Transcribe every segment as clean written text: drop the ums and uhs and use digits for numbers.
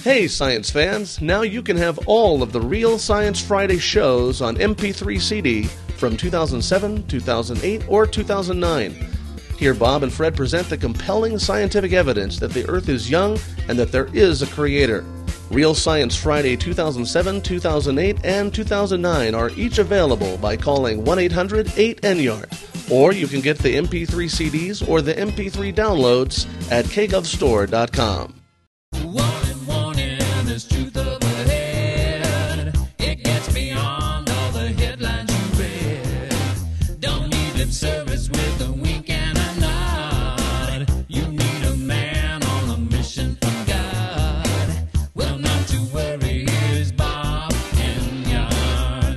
Hey science fans, now you can have all of the Real Science Friday shows on MP3 CD from 2007, 2008, or 2009. Hear Bob and Fred present the compelling scientific evidence that the Earth is young and that there is a creator. Real Science Friday 2007, 2008, and 2009 are each available by calling 1-800-8NYARD. Or you can get the MP3 CDs or the MP3 downloads at kgovstore.com. Service with a wink and a nod. You need a man on a mission from God. Well, not to worry, here's Bob Enyart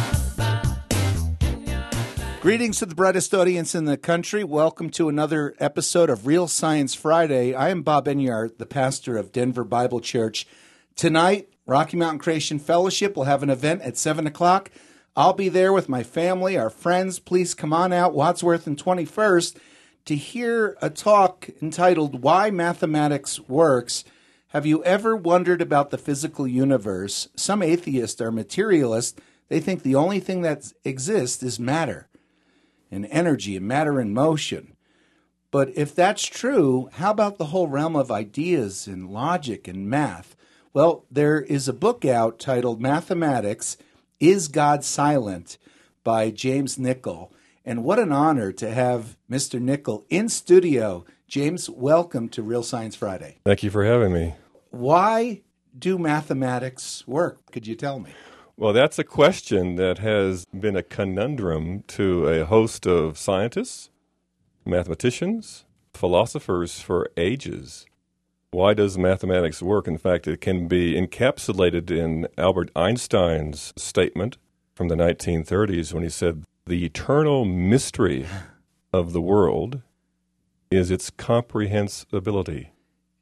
Live. Greetings to the brightest audience in the country. Welcome to another episode of Real Science Friday. I am Bob Enyart, the pastor of Denver Bible Church. Tonight, Rocky Mountain Creation Fellowship will have an event at 7 o'clock. I'll be there with my family, our friends. Please come on out, Wadsworth and 21st, to hear a talk entitled Why Mathematics Works. Have you ever wondered about the physical universe? Some atheists are materialists. They think the only thing that exists is matter and energy and matter and motion. But if that's true, how about the whole realm of ideas and logic and math? Well, there is a book out titled Mathematics, Is God Silent? By James Nichol. And what an honor to have Mr. Nichol in studio. James, welcome to Real Science Friday. Thank you for having me. Why do mathematics work? Could you tell me? Well, that's a question that has been a conundrum to a host of scientists, mathematicians, philosophers for ages. Why does mathematics work? In fact, it can be encapsulated in Albert Einstein's statement from the 1930s when he said, the eternal mystery of the world is its comprehensibility.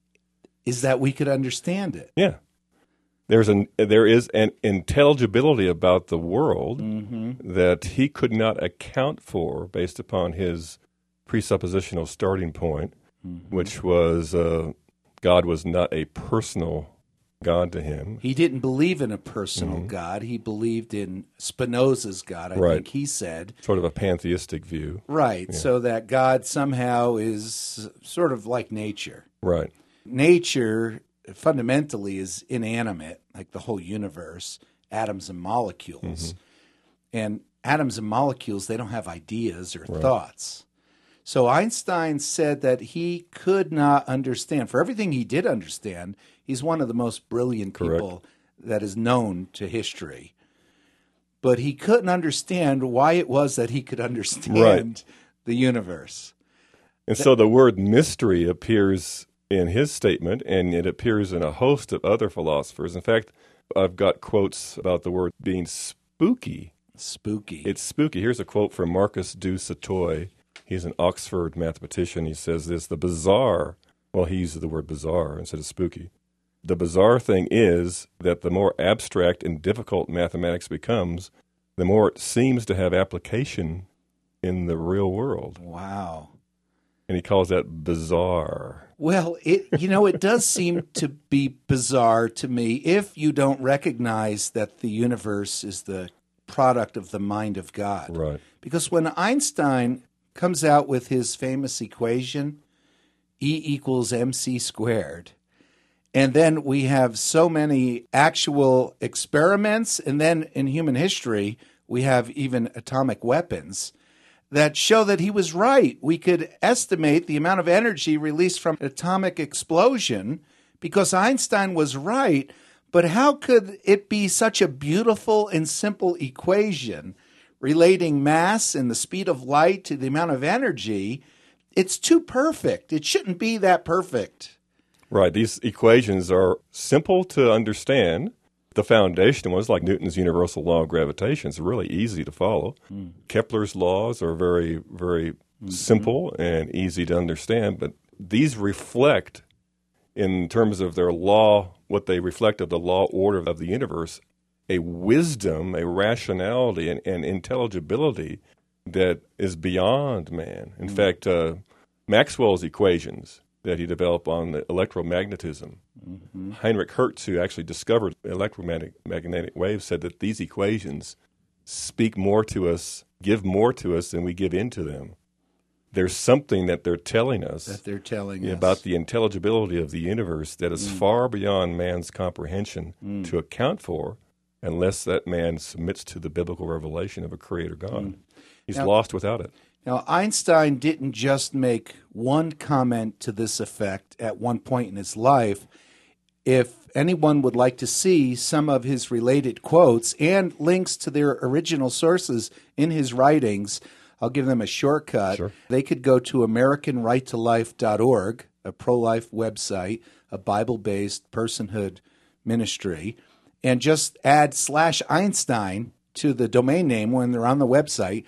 Is that we could understand it? Yeah. There is an intelligibility about the world that he could not account for based upon his presuppositional starting point, which was God was not a personal God to him. He didn't believe in a personal God. He believed in Spinoza's God, I think he said. Sort of a pantheistic view. Right, Yeah. so that God somehow is sort of like nature. Right. Nature fundamentally is inanimate, like the whole universe, atoms and molecules. And atoms and molecules, they don't have ideas or thoughts. So Einstein said that he could not understand. For everything he did understand, he's one of the most brilliant people that is known to history. But he couldn't understand why it was that he could understand the universe. And so the word mystery appears in his statement, and it appears in a host of other philosophers. In fact, I've got quotes about the word being spooky. Spooky. It's spooky. Here's a quote from Marcus du Sautoy. He's an Oxford mathematician. He says this, the bizarre, well, he uses the word bizarre instead of spooky. The bizarre thing is that the more abstract and difficult mathematics becomes, the more it seems to have application in the real world. Wow. And he calls that bizarre. Well, it does seem to be bizarre to me if you don't recognize that the universe is the product of the mind of God. Right. Because when Einstein comes out with his famous equation, E equals mc squared, and then we have so many actual experiments, and then in human history, we have even atomic weapons that show that he was right. We could estimate the amount of energy released from an atomic explosion because Einstein was right, but how could it be such a beautiful and simple equation relating mass and the speed of light to the amount of energy? It's too perfect. It shouldn't be that perfect. Right. These equations are simple to understand. The foundation was like Newton's universal law of gravitation. It's really easy to follow. Kepler's laws are very, very simple and easy to understand, but these reflect, in terms of their law, what they reflect of the law order of the universe, a wisdom, a rationality, and intelligibility that is beyond man. In fact, Maxwell's equations, that he developed on electromagnetism. Heinrich Hertz, who actually discovered electromagnetic waves, said that these equations speak more to us, give more to us than we give into them. There's something that they're telling us about the intelligibility of the universe that is far beyond man's comprehension to account for, unless that man submits to the biblical revelation of a creator God. He's lost without it. Now, Einstein didn't just make one comment to this effect at one point in his life. If anyone would like to see some of his related quotes and links to their original sources in his writings, I'll give them a shortcut. Sure. They could go to AmericanRightToLife.org, a pro-life website, a Bible-based personhood ministry, and just add /Einstein to the domain name when they're on the website,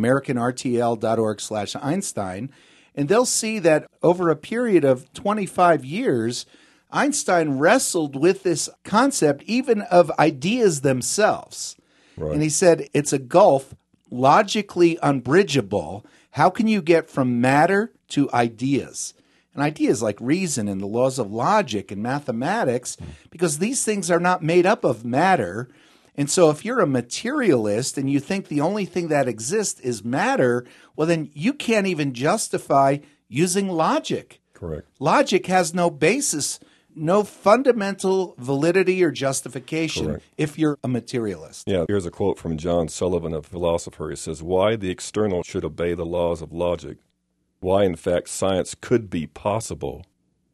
AmericanRTL.org/Einstein, and they'll see that over a period of 25 years, Einstein wrestled with this concept even of ideas themselves. Right. And he said it's a gulf logically unbridgeable. How can you get from matter to ideas? And ideas like reason and the laws of logic and mathematics, because these things are not made up of matter. And so if you're a materialist and you think the only thing that exists is matter, well, then you can't even justify using logic. Correct. Logic has no basis, no fundamental validity or justification Correct. if you're a materialist. Yeah, here's a quote from John Sullivan, a philosopher. He says, "Why the external should obey the laws of logic, why in fact science could be possible,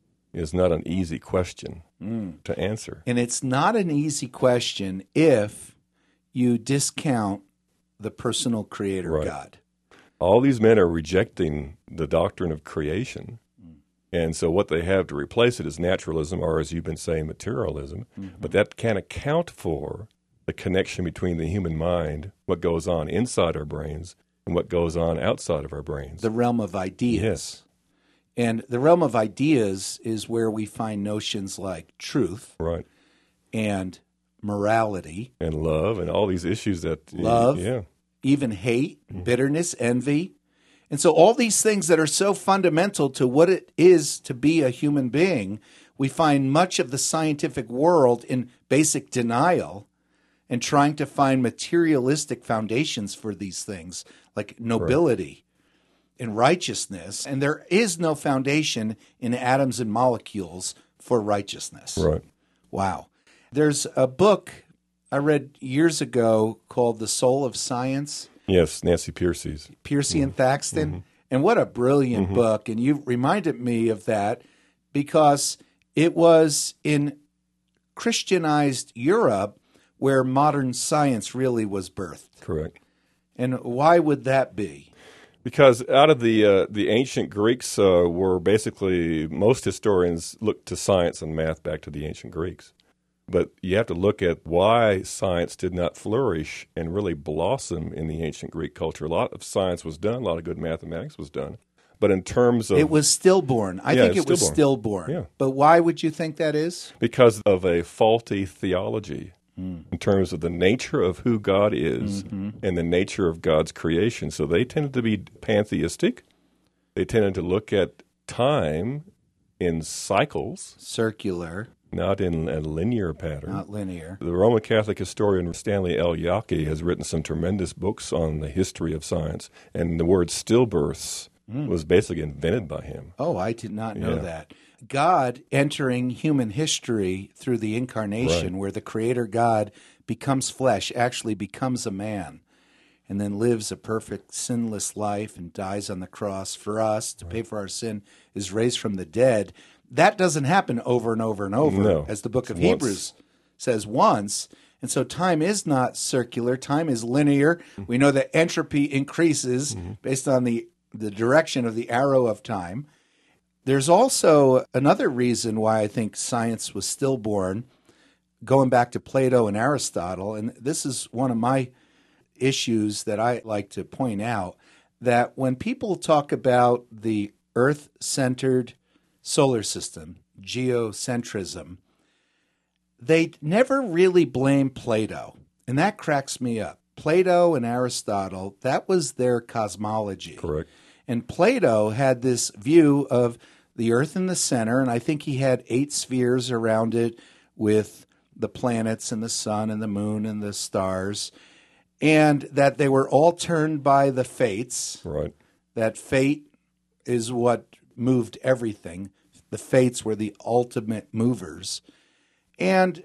is not an easy question to answer." And it's not an easy question if you discount the personal creator Right. God. All these men are rejecting the doctrine of creation. And so what they have to replace it is naturalism, or as you've been saying, materialism. But that can't account for the connection between the human mind, what goes on inside our brains, and what goes on outside of our brains. The realm of ideas. Yes. And the realm of ideas is where we find notions like truth Right. and morality, And love and all these issues that... Love. Yeah. even hate, bitterness, envy. And so all these things that are so fundamental to what it is to be a human being, we find much of the scientific world in basic denial and trying to find materialistic foundations for these things, like nobility and righteousness. And there is no foundation in atoms and molecules for righteousness. Right. Wow. There's a book I read years ago called The Soul of Science. Yes, Nancy Pearcey's. Piercy and Thaxton. And what a brilliant book. And you reminded me of that because it was in Christianized Europe where modern science really was birthed. Correct. And why would that be? Because out of the ancient Greeks were basically, most historians look to science and math back to the ancient Greeks. But you have to look at why science did not flourish and really blossom in the ancient Greek culture. A lot of science was done, a lot of good mathematics was done. But in terms of... It was stillborn. I think it was stillborn. Yeah. But why would you think that is? Because of a faulty theology in terms of the nature of who God is and the nature of God's creation. So they tended to be pantheistic. They tended to look at time in cycles. Circular, Not in a linear pattern. not linear. The Roman Catholic historian Stanley L. Yaki has written some tremendous books on the history of science, and the word stillbirths was basically invented by him. Oh, I did not know Yeah. that. God entering human history through the incarnation, Right. where the creator God becomes flesh, actually becomes a man, and then lives a perfect, sinless life and dies on the cross for us to pay for our sin, is raised from the dead. That doesn't happen over and over and over, No. as the book of Once. Hebrews says once. And so time is not circular. Time is linear. We know that entropy increases based on the direction of the arrow of time. There's also another reason why I think science was stillborn, going back to Plato and Aristotle, and this is one of my issues that I like to point out, that when people talk about the Earth-centered solar system, geocentrism, they never really blame Plato, and that cracks me up. Plato and Aristotle, that was their cosmology. Correct. And Plato had this view of the Earth in the center, and I think he had 8 spheres around it with the planets and the sun and the moon and the stars, and that they were all turned by the fates. Right. That fate is what moved everything. The fates were the ultimate movers. And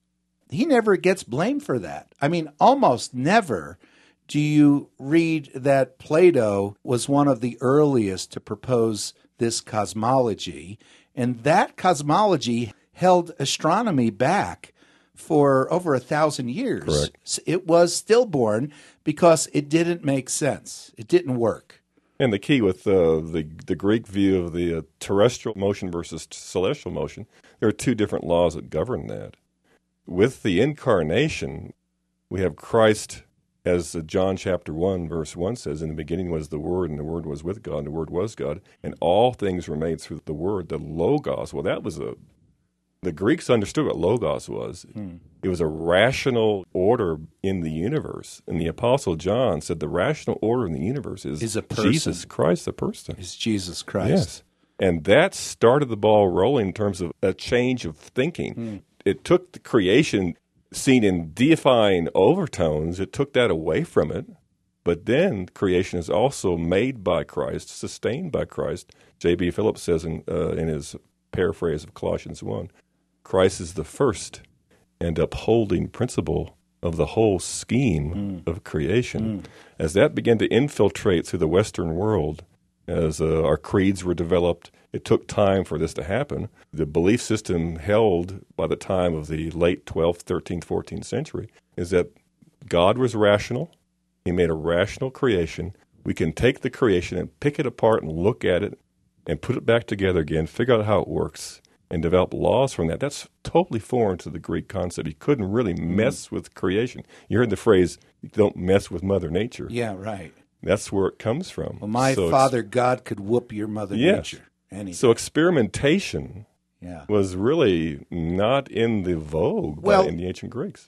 he never gets blamed for that. I mean, almost never do you read that Plato was one of the earliest to propose this cosmology. And that cosmology held astronomy back for over 1,000 years. Correct. So it was stillborn because it didn't make sense. It didn't work. And the key with the Greek view of the terrestrial motion versus celestial motion, there are 2 different laws that govern that. With the incarnation, we have Christ, as John chapter 1, verse 1 says, in the beginning was the Word, and the Word was with God, and the Word was God, and all things were made through the Word, the Logos. Well, that was the Greeks understood what Logos was. It was a rational order in the universe. And the Apostle John said the rational order in the universe is a person. Jesus Christ, the person. It's Jesus Christ. Yes. And that started the ball rolling in terms of a change of thinking. It took the creation seen in deifying overtones, it took that away from it. But then creation is also made by Christ, sustained by Christ. J.B. Phillips says in his paraphrase of Colossians 1, Christ is the first and upholding principle of the whole scheme of creation. As that began to infiltrate through the Western world, as our creeds were developed, it took time for this to happen. The belief system held by the time of the late 12th, 13th, 14th century is that God was rational. He made a rational creation. We can take the creation and pick it apart and look at it and put it back together again, figure out how it works, and develop laws from that. That's totally foreign to the Greek concept. You couldn't really mess with creation. You heard the phrase, don't mess with Mother Nature. Yeah, right. That's where it comes from. Well, my Father God could whoop your Mother Nature. Anything. So experimentation Yeah. was really not in the vogue in the ancient Greeks.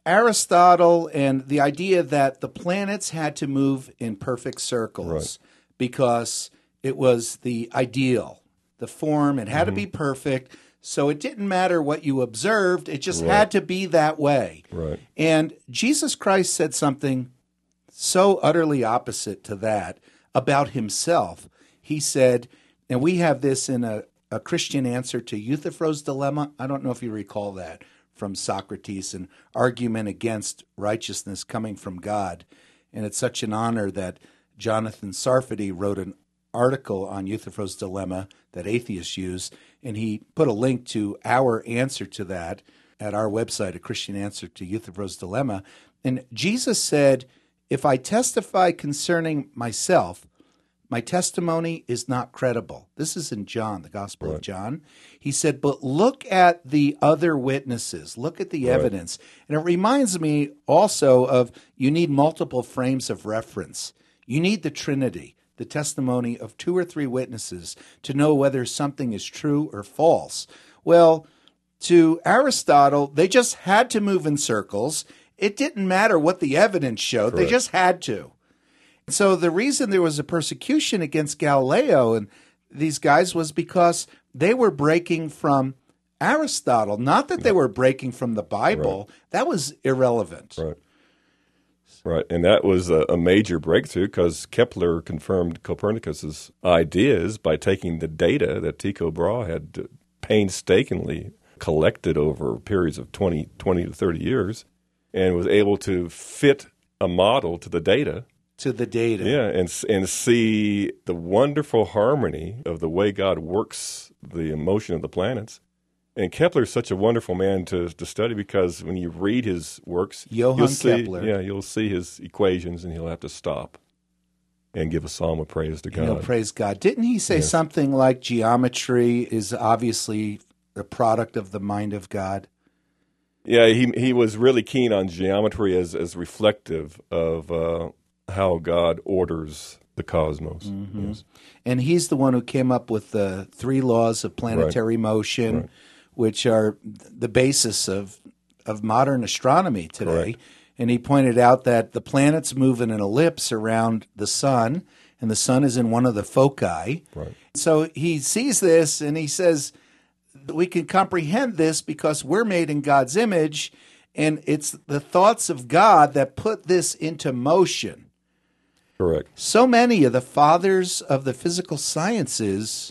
Aristotle and the idea that the planets had to move in perfect circles because it was the ideal, the form, it had to be perfect. So it didn't matter what you observed, it just had to be that way. Right. And Jesus Christ said something so utterly opposite to that about himself. He said, and we have this in a Christian answer to Euthyphro's dilemma. I don't know if you recall that from Socrates, an argument against righteousness coming from God. And it's such an honor that Jonathan Sarfati wrote an article on Euthyphro's dilemma that atheists use, and he put a link to our answer to that at our website, A Christian Answer to Euthyphro's Dilemma. And Jesus said, if I testify concerning myself, my testimony is not credible. This is in John, the Gospel of John. He said, but look at the other witnesses. Look at the evidence. And it reminds me also of you need multiple frames of reference. You need the Trinity, the testimony of 2 or 3 witnesses to know whether something is true or false. Well, to Aristotle, they just had to move in circles. It didn't matter what the evidence showed. They just had to. So the reason there was a persecution against Galileo and these guys was because they were breaking from Aristotle, not that they were breaking from the Bible. That was irrelevant. Right, and that was a major breakthrough because Kepler confirmed Copernicus's ideas by taking the data that Tycho Brahe had painstakingly collected over periods of 20 to 30 years and was able to fit a model to the data. Yeah, and see the wonderful harmony of the way God works the motion of the planets. And Kepler is such a wonderful man to study because when you read his works, Johann Kepler. Yeah, you'll see his equations and he'll have to stop and give a psalm of praise to God. He'll praise God. Didn't he say something like geometry is obviously the product of the mind of God? Yeah, he was really keen on geometry as reflective of how God orders the cosmos. Yes. And he's the one who came up with the 3 laws of planetary motion, which are the basis of modern astronomy today. And he pointed out that the planets move in an ellipse around the sun, and the sun is in one of the foci. Right. So he sees this and he says, we can comprehend this because we're made in God's image, and it's the thoughts of God that put this into motion. Correct. So many of the fathers of the physical sciences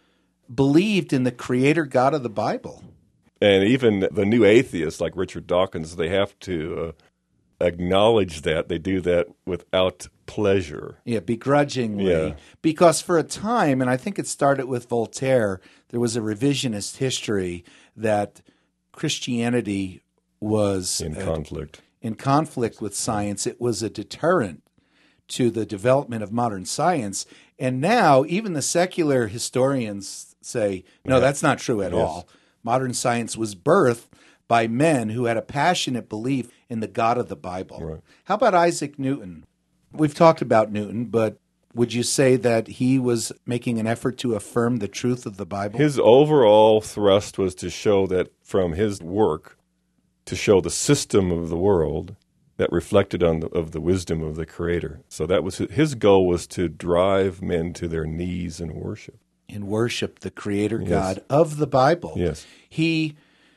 believed in the creator God of the Bible. And even the new atheists like Richard Dawkins, they have to acknowledge that. They do that without pleasure. Yeah, begrudgingly. Yeah. Because for a time, and I think it started with Voltaire, there was a revisionist history that Christianity was In conflict. in conflict with science. It was a deterrent to the development of modern science. And now even the secular historians say, no, that's not true at all. Modern science was birthed by men who had a passionate belief in the God of the Bible. Right. How about Isaac Newton? We've talked about Newton, but would you say that he was making an effort to affirm the truth of the Bible? His overall thrust was to show that from his work, to show the system of the world that reflected on the wisdom of the Creator. So that was his goal, was to drive men to their knees in worship. And worship the creator God of the Bible. Yes. He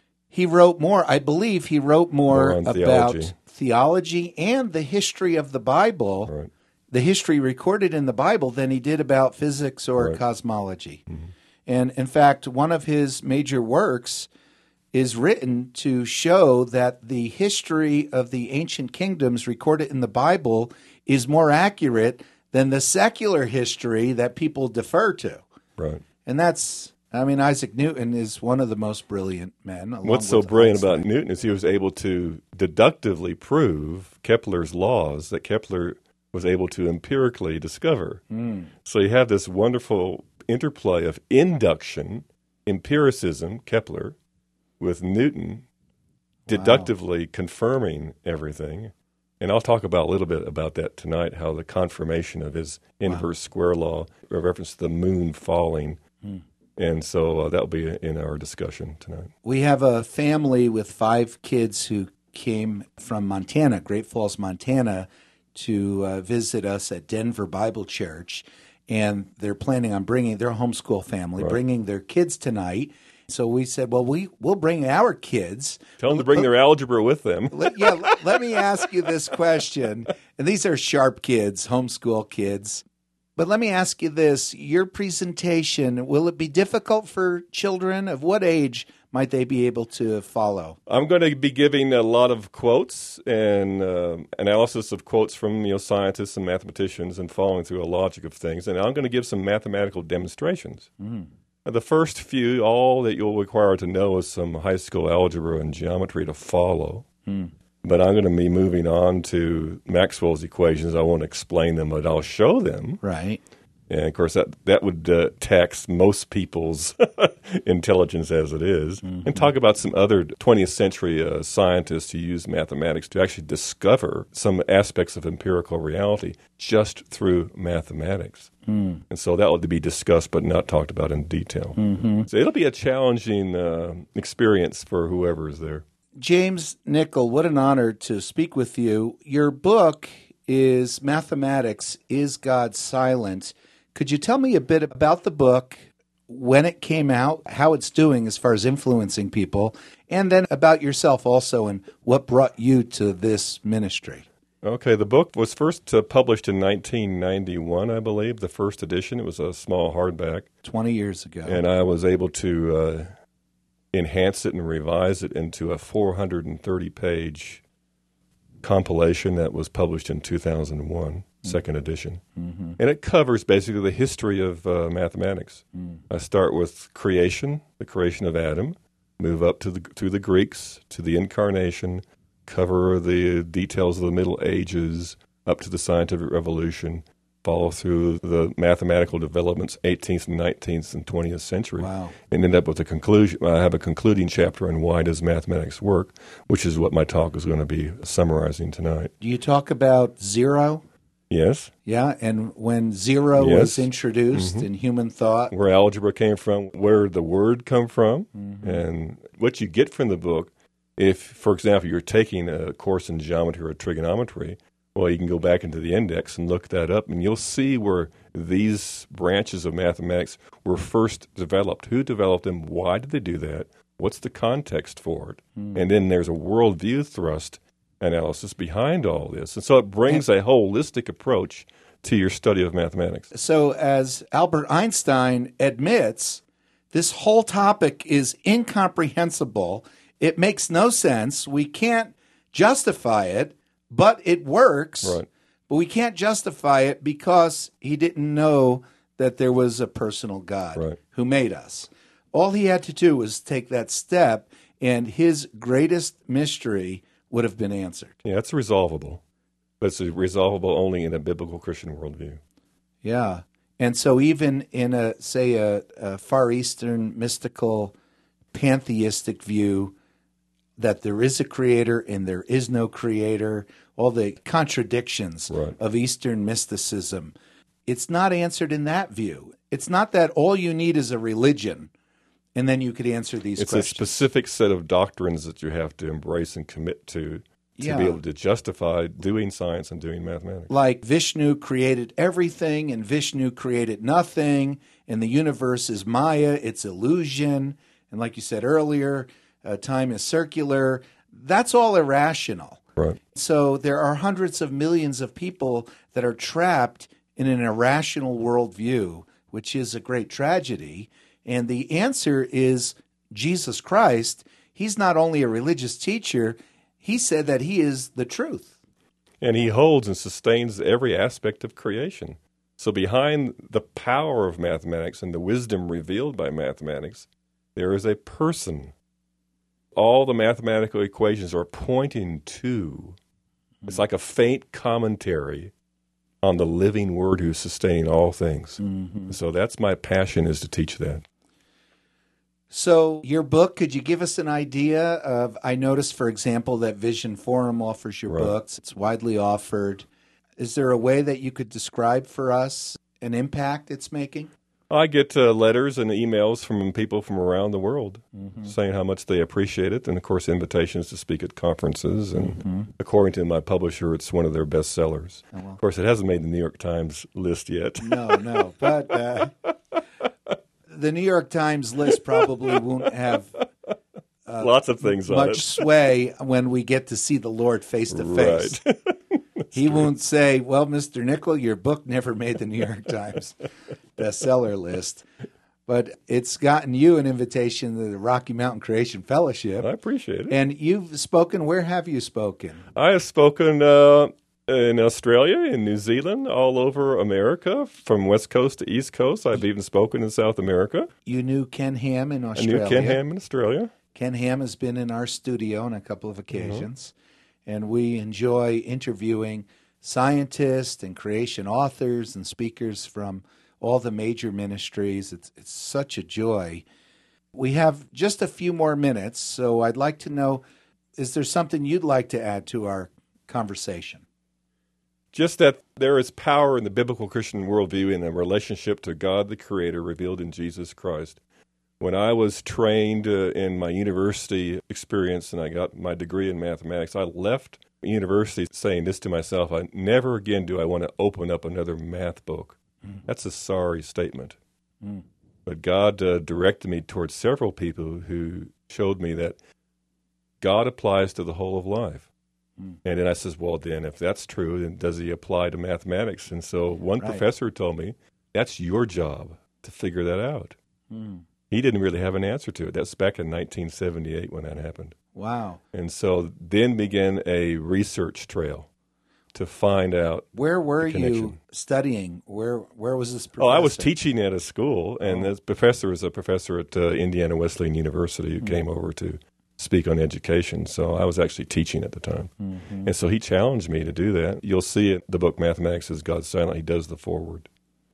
wrote more, I believe he wrote more on about theology and the history of the Bible, Right. the history recorded in the Bible, than he did about physics or Right. cosmology. And in fact, one of his major works is written to show that the history of the ancient kingdoms recorded in the Bible is more accurate than the secular history that people defer to. Right. And that's, I mean, Isaac Newton is one of the most brilliant men. along What's so with brilliant Einstein. about Newton is he was able to deductively prove Kepler's laws that Kepler was able to empirically discover. So you have this wonderful interplay of induction, empiricism, Kepler, with Newton deductively confirming everything. And I'll talk about a little bit about that tonight, how the confirmation of his inverse square law, a reference to the moon falling. And so that'll be in our discussion tonight. We have a family with 5 kids who came from Montana, Great Falls, Montana, to visit us at Denver Bible Church. And they're planning on bringing their homeschool family, bringing their kids tonight. So we said, well, we'll bring our kids. Tell them to bring their algebra with them. Let me ask you this question. And these are sharp kids, homeschool kids. But let me ask you this. Your presentation, will it be difficult for children? Of what age might they be able to follow? I'm going to be giving a lot of quotes and analysis of quotes from scientists and mathematicians and following through a logic of things. And I'm going to give some mathematical demonstrations. The first few, all that you'll require to know is some high school algebra and geometry to follow. But I'm going to be moving on to Maxwell's equations. I won't explain them, but I'll show them. Right. And, of course, that would tax most people's intelligence as it is. And talk about some other 20th century scientists who used mathematics to actually discover some aspects of empirical reality just through mathematics. And so that will be discussed but not talked about in detail. So it'll be a challenging experience for whoever is there. James Nichol, what an honor to speak with you. Your book is Mathematics, Is God Silent? Could you tell me a bit about the book, when it came out, how it's doing as far as influencing people, and then about yourself also and what brought you to this ministry? Okay, the book was first published in 1991, I believe, the first edition. It was a small hardback. 20 years ago. And I was able to enhance it and revise it into a 430-page compilation that was published in 2001, second edition. And it covers basically the history of mathematics. I start with creation, the creation of Adam, move up through the Greeks to the incarnation, cover the details of the Middle Ages, up to the scientific revolution, follow through the mathematical developments, 18th, 19th, and 20th century, and end up with a conclusion. I have a concluding chapter on why does mathematics work, which is what my talk is going to be summarizing tonight. Do you talk about zero? Yes. Yeah, and when zero was introduced in human thought. Where algebra came from, where the word come from, and what you get from the book. If, for example, you're taking a course in geometry or trigonometry, Well, you can go back into the index and look that up, and you'll see where these branches of mathematics were first developed. Who developed them? Why did they do that? What's the context for it? And then there's a worldview thrust analysis behind all this. And so it brings a holistic approach to your study of mathematics. So, as Albert Einstein admits, this whole topic is incomprehensible. It makes no sense. We can't justify it, but it works. Right. But we can't justify it because he didn't know that there was a personal God Right. who made us. All he had to do was take that step, and his greatest mystery would have been answered. Yeah, it's resolvable, but it's resolvable only in a biblical Christian worldview. Yeah. And so even in a Far Eastern mystical pantheistic view that there is a creator and there is no creator, all the contradictions Right. of Eastern mysticism, it's not answered in that view. It's not that all you need is a religion and then you could answer these It's questions. a specific set of doctrines that you have to embrace and commit to Yeah. be able to justify doing science and doing mathematics. Like Vishnu created everything and Vishnu created nothing, and the universe is Maya, it's illusion. And like you said earlier, time is circular. That's all irrational. Right. So there are hundreds of millions of people that are trapped in an irrational worldview, which is a great tragedy. And the answer is Jesus Christ. He's not only a religious teacher, he said that he is the truth. And he holds and sustains every aspect of creation. So behind the power of mathematics and the wisdom revealed by mathematics, there is a person. All the mathematical equations are pointing to. It's like a faint commentary on the living Word who's sustaining all things. So that's my passion, is to teach that. So your book, could you give us an idea of, I noticed, for example, that Vision Forum offers your Right. books. It's widely offered. Is there a way that you could describe for us an impact it's making? I get letters and emails from people from around the world saying how much they appreciate it, and of course invitations to speak at conferences. And according to my publisher, it's one of their best sellers. Of course, it hasn't made the New York Times list yet. No. But the New York Times list probably won't have Lots of things on much it. sway when we get to see the Lord face to face. Right. He won't say, well, Mr. Nickel, your book never made the New York Times bestseller list. But it's gotten you an invitation to the Rocky Mountain Creation Fellowship. I appreciate it. And you've spoken. Where have you spoken? I have spoken in Australia, in New Zealand, all over America, from West Coast to East Coast. I've even spoken in South America. You knew Ken Ham in I Australia. knew Ken Ham in Australia. Ken Ham has been in our studio on a couple of occasions, and we enjoy interviewing scientists and creation authors and speakers from all the major ministries. It's such a joy. We have just a few more minutes, so I'd like to know, is there something you'd like to add to our conversation? Just that there is power in the biblical Christian worldview in a relationship to God the Creator revealed in Jesus Christ. When I was trained in my university experience and I got my degree in mathematics, I left university saying this to myself: never again do I want to open up another math book. That's a sorry statement. But God directed me towards several people who showed me that God applies to the whole of life. And then I says, well, then if that's true, then does he apply to mathematics? And so one Right. professor told me, that's your job to figure that out. He didn't really have an answer to it. That's back in 1978 when that happened. Wow. And so then began a research trail to find out. Where were you connection. studying? Where was this professor? Oh, I was teaching at a school, and this professor was a professor at Indiana Wesleyan University who came over to speak on education. So I was actually teaching at the time. And so he challenged me to do that. You'll see it, the book Mathematics is God Silent. He does the foreword.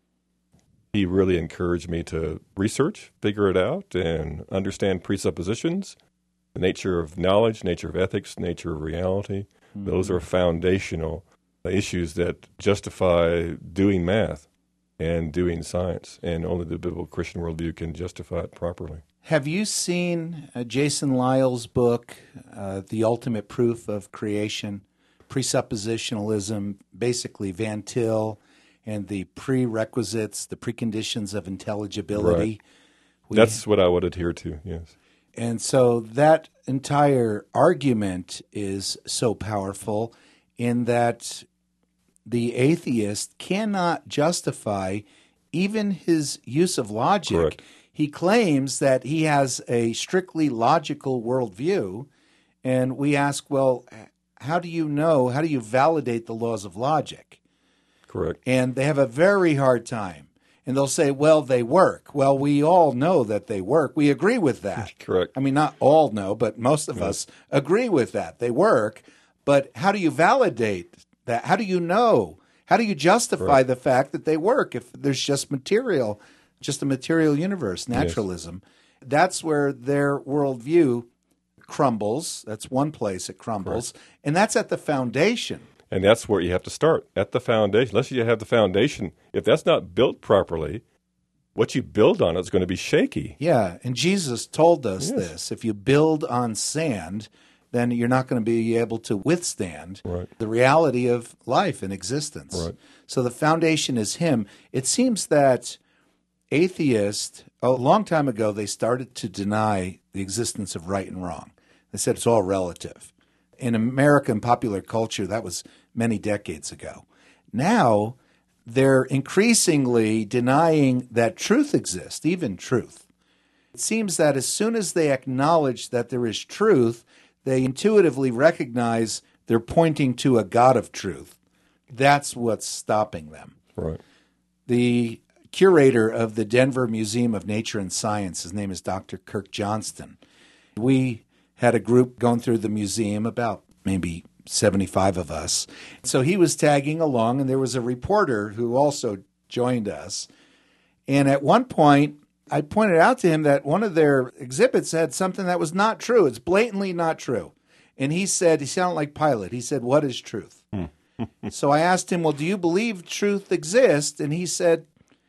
He really encouraged me to research, figure it out, and understand presuppositions, the nature of knowledge, nature of ethics, nature of reality. Those are foundational issues that justify doing math and doing science, and only the biblical Christian worldview can justify it properly. Have you seen Jason Lyle's book, The Ultimate Proof of Creation? presuppositionalism, basically Van Til, and the prerequisites, the preconditions of intelligibility. That's what I would adhere to, yes. And so that entire argument is so powerful in that the atheist cannot justify even his use of logic. Correct. He claims that he has a strictly logical worldview, and we ask, well, how do you know, how do you validate the laws of logic? Correct. And they have a very hard time. And they'll say, well, they work. Well, we all know that they work. We agree with that. Correct. I mean, not all know, but most of us agree with that. They work. But how do you validate that? How do you know? How do you justify the fact that they work if there's just material, just a material universe, naturalism? Yes. That's where their worldview crumbles. That's one place it crumbles. Correct. And that's at the foundation. And that's where you have to start, at the foundation. Unless you have the foundation, if that's not built properly, what you build on is going to be shaky. Yeah, and Jesus told us this. If you build on sand, then you're not going to be able to withstand the reality of life and existence. Right. So the foundation is Him. It seems that atheists, a long time ago, they started to deny the existence of right and wrong. They said it's all relative. In American popular culture, that was many decades ago. Now, they're increasingly denying that truth exists, even truth. It seems that as soon as they acknowledge that there is truth, they intuitively recognize they're pointing to a God of truth. That's what's stopping them. Right. The curator of the Denver Museum of Nature and Science, his name is Dr. Kirk Johnston. We had a group going through the museum, about maybe 75 of us. So he was tagging along, and there was a reporter who also joined us. And at one point, I pointed out to him that one of their exhibits had something that was not true. It's blatantly not true. And he said, he sounded like Pilate. He said, "What is truth?" So I asked him, "Well, do you believe truth exists?" And he said,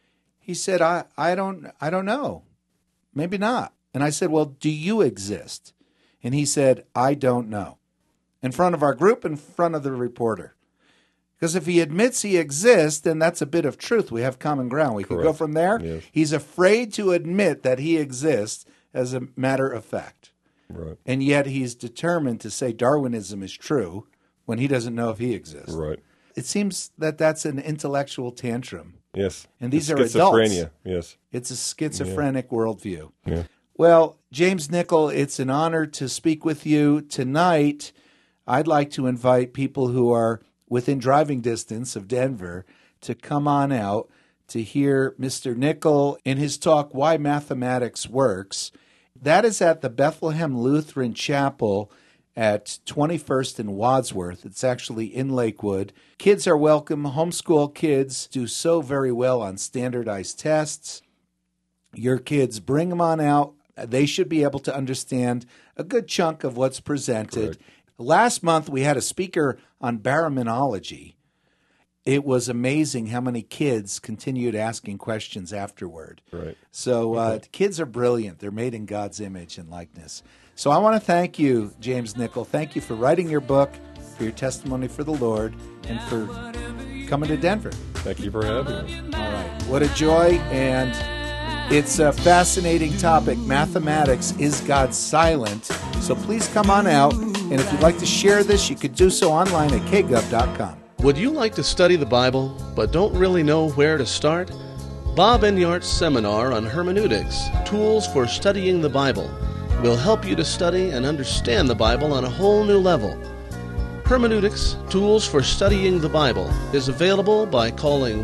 I don't know. Maybe not. And I said, "Well, do you exist?" And he said, "I don't know." In front of our group, in front of the reporter. Because if he admits he exists, then that's a bit of truth. We have common ground. We can go from there. Yes. He's afraid to admit that he exists as a matter of fact. Right. And yet he's determined to say Darwinism is true when he doesn't know if he exists. Right. It seems that that's an intellectual tantrum. Yes. And these are schizophrenia. adults. Yes. It's a schizophrenic worldview. Yeah. Well, James Nichol, it's an honor to speak with you tonight. I'd like to invite people who are within driving distance of Denver to come on out to hear Mr. Nichol in his talk, Why Mathematics Works. That is at the Bethlehem Lutheran Chapel at 21st and Wadsworth. It's actually in Lakewood. Kids are welcome. Homeschool kids do so very well on standardized tests. Your kids, bring them on out. They should be able to understand a good chunk of what's presented. Correct. Last month, we had a speaker on baraminology. It was amazing how many kids continued asking questions afterward. Right. So kids are brilliant. They're made in God's image and likeness. So I want to thank you, James Nichol. Thank you for writing your book, for your testimony for the Lord, and for coming to Denver. Thank you for having me. All right. What a joy. And it's a fascinating topic. Mathematics, is God silent? So please come on out. And if you'd like to share this, you could do so online at kgov.com. Would you like to study the Bible but don't really know where to start? Bob Enyart's seminar on hermeneutics, Tools for Studying the Bible, will help you to study and understand the Bible on a whole new level. Hermeneutics, Tools for Studying the Bible is available by calling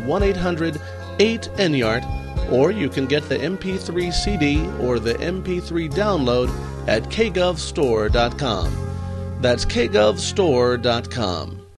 1-800-8-ENYART, or you can get the MP3 CD or the MP3 download at kgovstore.com. That's kgovstore.com.